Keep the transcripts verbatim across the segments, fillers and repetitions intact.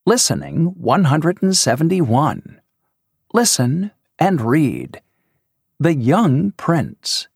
Listening one hundred seventy-one. Listen and read. The Young Prince.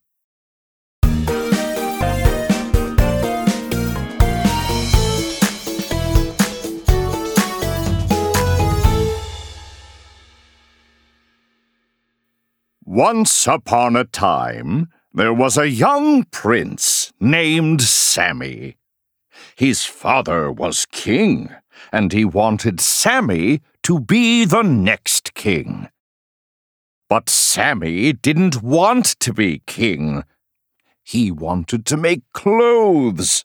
Once upon a time, there was a young prince named Sammy. His father was king, and he wanted Sammy to be the next king. But Sammy didn't want to be king. He wanted to make clothes.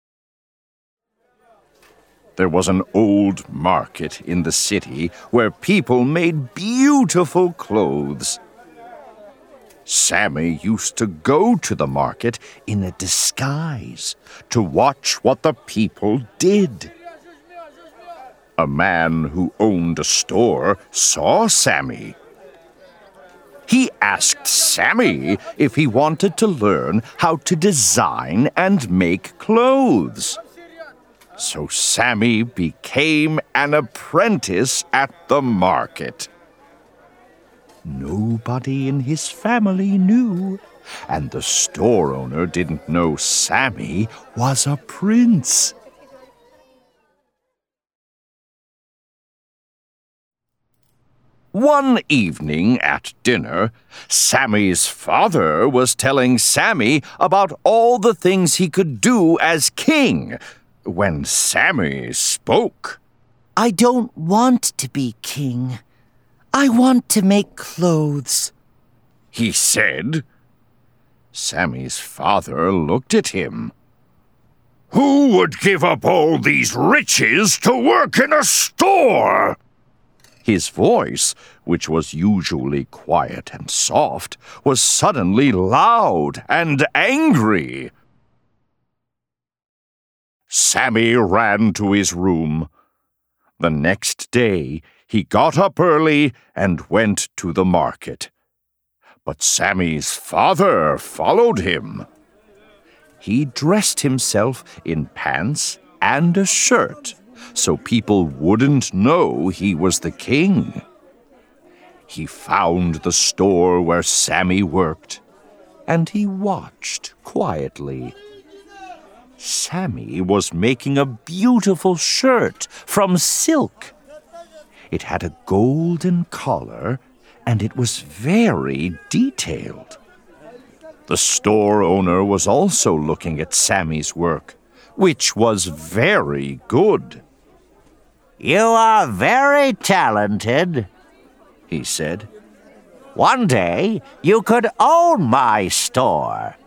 There was an old market in the city where people made beautiful clothes. Sammy used to go to the market in a disguise to watch what the people did. A man who owned a store saw Sammy. He asked Sammy if he wanted to learn how to design and make clothes. So Sammy became an apprentice at the market. Nobody in his family knew, and the store owner didn't know Sammy was a prince. One evening at dinner, Sammy's father was telling Sammy about all the things he could do as king, when Sammy spoke. I don't want to be king. I want to make clothes, he said. Sammy's father looked at him. Who would give up all these riches to work in a store? His voice, which was usually quiet and soft, was suddenly loud and angry. Sammy ran to his room. The next day, he got up early and went to the market. But Sammy's father followed him. He dressed himself in pants and a shirt, so people wouldn't know he was the king. He found the store where Sammy worked, and he watched quietly. Sammy was making a beautiful shirt from silk. It had a golden collar, and it was very detailed. The store owner was also looking at Sammy's work, which was very good. You are very talented, he said. One day you could own my store.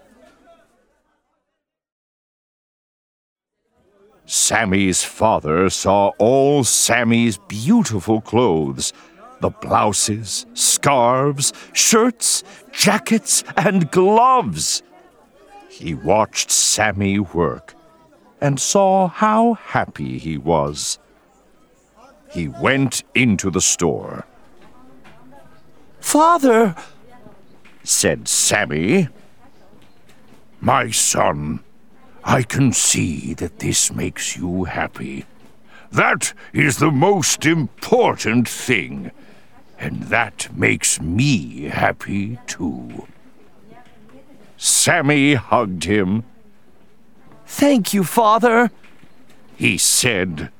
Sammy's father saw all Sammy's beautiful clothes, the blouses, scarves, shirts, jackets, and gloves. He watched Sammy work and saw how happy he was. He went into the store. Father, said Sammy, my son, I can see that this makes you happy. That is the most important thing, and that makes me happy too. Sammy hugged him. Thank you, Father, he said.